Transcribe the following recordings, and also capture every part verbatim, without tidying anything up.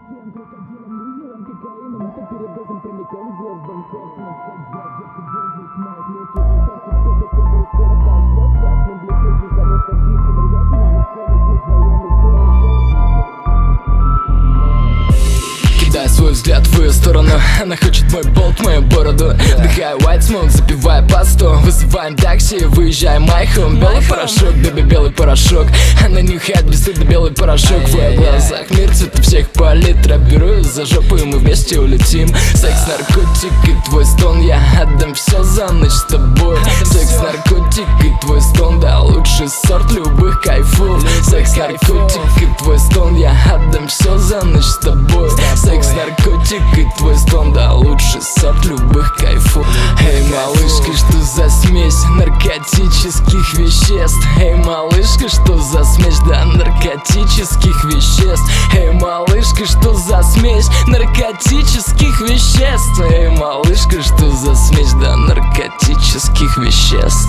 морфем, крокодилом, лизером, кокаином, это передозом прямиком к звездам. Космос, секс, драйв, детка, воздух, моих легких. Счастье, фокус, который скоро пошлется. Окном блики, звездолет со свистом рвет. Невесомость, мы вдвоем устроим шоу. Кидая свой взгляд в ее сторону, она хочет мой болт, мою бороду. Вдыхая white smoke, запивая пасту. Вызываем такси, выезжаем майхом. Белый порошок, беби, белый порошок. Она нюхает бесстыдно белый порошок. В ее глазах мир цвета всех палитра. Беру ее за жопу, и мы вместе улетим. Секс, наркотик и твой стон. Я отдам все за ночь с тобой. Секс, наркотик и твой стон. Да, лучший сорт любых кайфов. Секс, наркотик и твой стон. Я отдам все за ночь с тобой. Секс, наркотик и твой стон. Да, лучший сорт любых кайфов. Эй, малышка, что за смесь наркотических веществ? Эй, малышка, что за смесь, да, наркотических веществ? Эй, малышка, что за смесь наркотических веществ? Эй, малышка, что за смесь, да, наркотических веществ?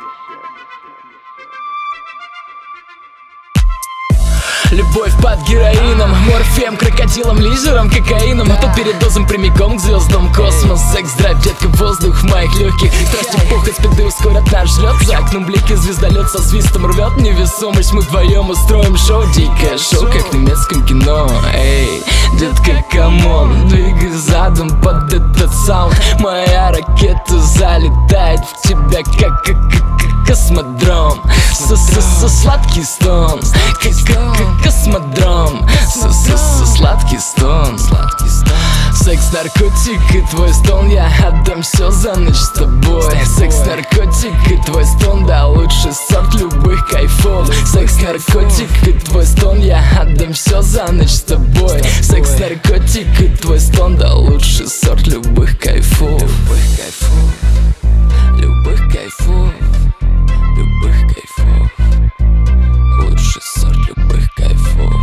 Любовь под героином, морфем, крокодилом, лизером, кокаином. А то передозом прямиком к звездам. Космос, секс, драйв, детка, воздух в моих легких. Страсти, похоть, спиды ускорят наш взлет. За окном блики, звездолет со свистом рвет. Невесомость, мы вдвоем устроим шоу. Дикое шоу, как в немецком кино. Эй, детка, камон, двигай задом под этот саунд. Моя ракета залетает в тебя, как, как, как космодром. С-с-с сладкий стон, как космодром. С-с-с сладкий стон. Секс, наркотик и твой стон. Я отдам все за ночь с тобой. Секс, наркотик и твой стон. Да, лучший сорт любых кайфов. Секс, наркотик и твой стон. Я отдам все за ночь с тобой. Секс, наркотик и твой стон. Да, лучший сорт любых кайфов. Любых кайфов. Любых кайфов. Любых кайфов. Лучший сорт любых кайфов.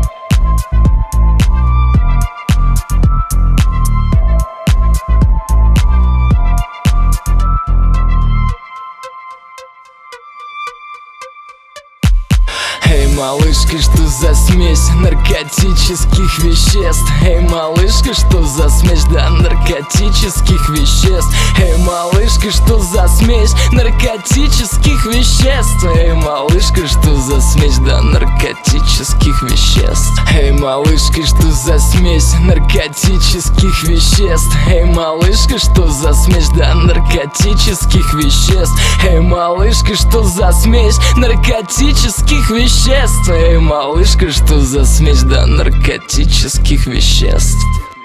Эй, малышка, что за смесь наркотических веществ? Эй, малышка, что за смесь, да, наркотических веществ? Эй, малышка, что за смесь наркотических веществ? Эй, малышка, что за смесь, да, наркотических веществ? Эй, малышка, что за смесь наркотических веществ? Эй, малышка, что за смесь, да, наркотических веществ? Эй, малышка, что за смесь наркотических веществ? Эй, малышка, что за смесь, да, наркотических веществ?